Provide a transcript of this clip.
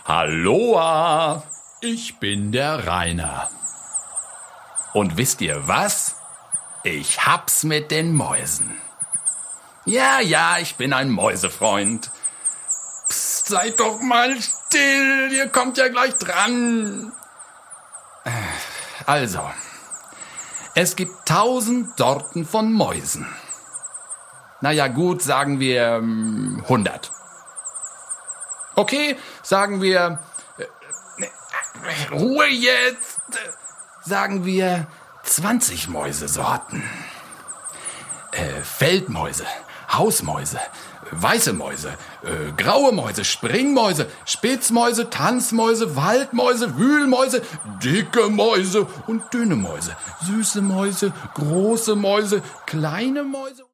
Halloa, ich bin der Rainer. Und wisst ihr was? Ich hab's mit den Mäusen. Ja, ich bin ein Mäusefreund. Psst, seid doch mal still, ihr kommt ja gleich dran. Also, es gibt 1000 Sorten von Mäusen. Naja gut, sagen wir 100. Okay, sagen wir... Ruhe jetzt! Sagen wir 20 Mäusesorten. Feldmäuse, Hausmäuse, weiße Mäuse, graue Mäuse, Springmäuse, Spitzmäuse, Tanzmäuse, Waldmäuse, Wühlmäuse, dicke Mäuse und dünne Mäuse, süße Mäuse, große Mäuse, kleine Mäuse.